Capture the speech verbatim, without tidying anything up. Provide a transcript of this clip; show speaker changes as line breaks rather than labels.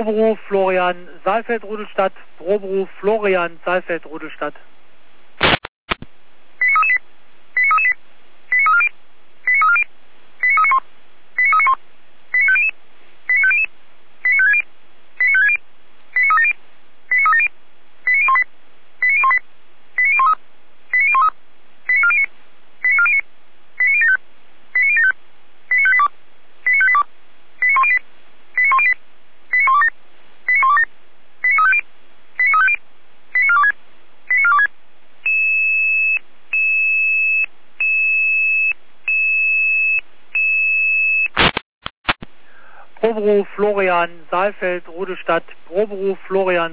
Proberuf Florian Saalfeld Rudolstadt, Proberuf Florian Saalfeld Rudolstadt. Proberuf Florian Saalfeld Rudolstadt, Proberuf Florian